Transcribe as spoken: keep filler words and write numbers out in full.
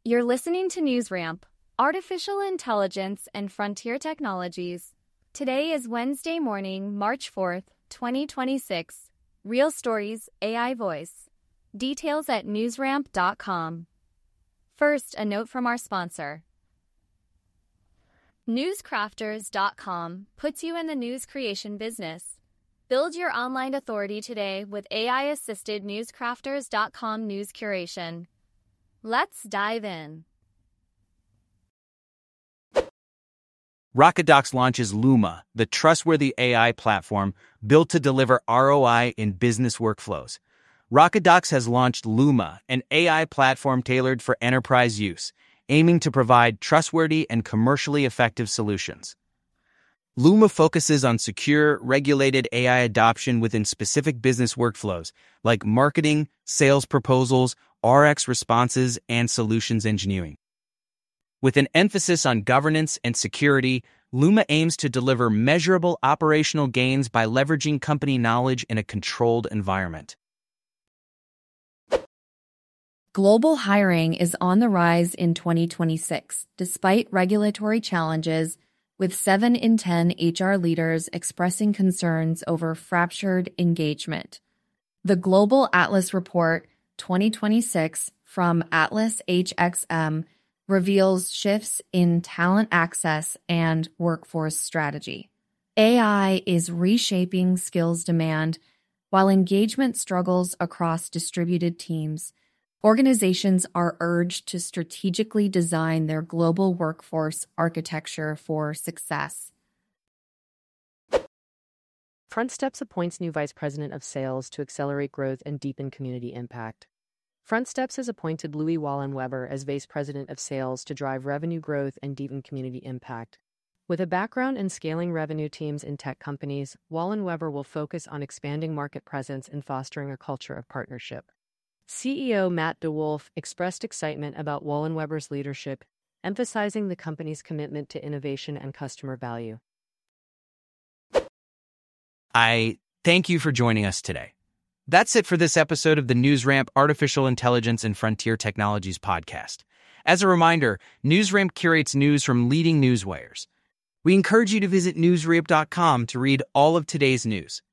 You're listening to NewsRamp, Artificial Intelligence and Frontier Technologies. Today is Wednesday morning, March fourth, twenty twenty-six. Real Stories, A I Voice. Details at newsramp dot com. First, a note from our sponsor. Newscrafters dot com puts you in the news creation business. Build your online authority today with A I-assisted newscrafters dot com news curation. Let's dive in. Rockadox launches Luma, the trustworthy A I platform built to deliver R O I in business workflows. Rockadox has launched Luma, an A I platform tailored for enterprise use, aiming to provide trustworthy and commercially effective solutions. Luma focuses on secure, regulated A I adoption within specific business workflows like marketing, sales proposals, R X responses, and solutions engineering. With an emphasis on governance and security, Luma aims to deliver measurable operational gains by leveraging company knowledge in a controlled environment. Global hiring is on the rise in twenty twenty-six, despite regulatory challenges, with seven in ten H R leaders expressing concerns over fractured engagement. The Global Atlas Report twenty twenty-six from Atlas H X M reveals shifts in talent access and workforce strategy. A I is reshaping skills demand, while engagement struggles across distributed teams. Organizations are urged to strategically design their global workforce architecture for success. FrontSteps appoints new Vice President of Sales to accelerate growth and deepen community impact. FrontSteps has appointed Louis Wallenweber as Vice President of Sales to drive revenue growth and deepen community impact. With a background in scaling revenue teams in tech companies, Wallenweber will focus on expanding market presence and fostering a culture of partnership. C E O Matt DeWolf expressed excitement about Wallenweber's leadership, emphasizing the company's commitment to innovation and customer value. I thank you for joining us today. That's it for this episode of the NewsRamp Artificial Intelligence and Frontier Technologies podcast. As a reminder, NewsRamp curates news from leading newswires. We encourage you to visit newsramp dot com to read all of today's news.